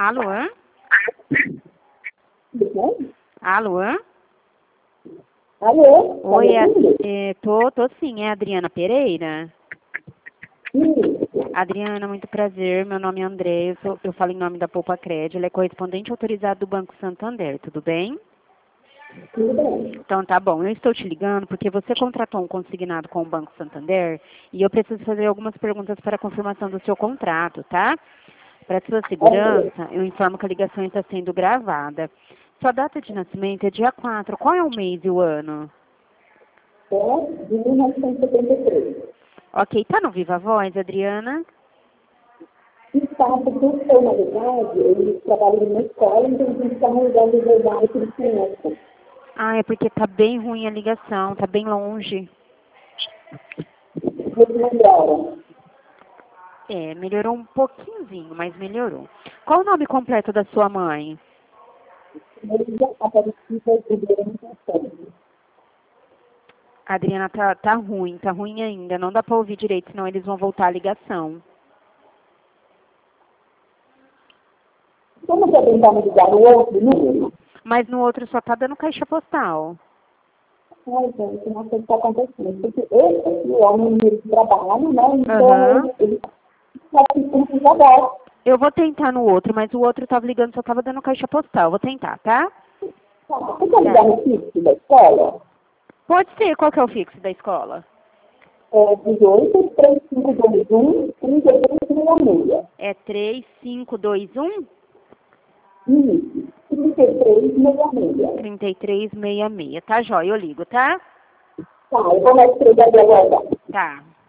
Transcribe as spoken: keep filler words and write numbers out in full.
Alô? Alô? Alô? Oi, Tá é, me ouvindo? é, tô, tô sim, é a Adriana Pereira? Isso. Adriana, muito prazer, meu nome é André, eu, sou, eu falo em nome da Poupa Crédito, ela é correspondente autorizado do Banco Santander, tudo bem? Tudo bem. Então tá bom, eu estou te ligando porque você contratou um consignado com o Banco Santander e eu preciso fazer algumas perguntas para a confirmação do seu contrato, tá? Para sua segurança, eu informo que a ligação está sendo gravada. Sua data de nascimento é dia quatro. Qual é o mês e o ano? É de mil novecentos e setenta e três. Ok, tá no Viva Voz, Adriana? Está, porque o seu, na verdade, ele trabalha numa escola, então a gente está arranjando os lugares que eles conhecem. Ah, é porque tá bem ruim a ligação, tá bem longe. Eles melhoram. É, melhorou um pouquinhozinho, mas melhorou. Qual o nome completo da sua mãe? Eles já apareciam de orientação. Adriana, tá, tá ruim, tá ruim ainda. Não dá pra ouvir direito, senão eles vão voltar a ligação. Como você tentar me ligar no outro número? Mas no outro só tá dando caixa postal. Ai, gente, não sei o que está acontecendo. Porque esse aqui é um número de trabalho, né? Aham. Então, ele está assistindo com trabalho. Eu vou tentar no outro, mas o outro tava ligando, só tava dando caixa postal. Vou tentar, tá? Você quer ligar no fixo da escola? Pode ser. Qual que é o fixo da escola? É dezoito, três cinco dois um, trinta e três sessenta e seis. É três cinco dois um, Isso, trinta e três sessenta e seis. trinta e três sessenta e seis. Tá, jóia, eu ligo, tá? Tá, eu vou mais escrever agora. Tá.